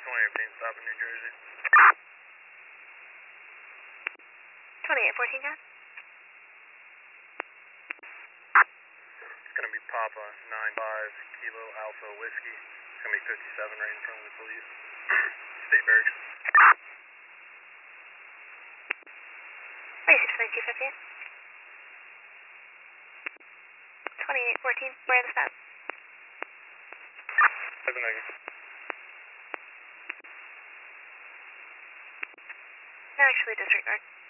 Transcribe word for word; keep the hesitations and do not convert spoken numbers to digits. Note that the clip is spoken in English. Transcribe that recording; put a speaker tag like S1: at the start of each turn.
S1: twenty eighteen, stop in New Jersey.
S2: twenty-eight fourteen, guys.
S1: It's going to be Papa nine five Kilo Alpha Whiskey. It's going to be fifty-seven right in front of the police. State barracks.
S2: thirty-six thirty-two fifty. twenty-eight fourteen, where are the stats?
S1: Copenhagen.
S2: They're actually disregard.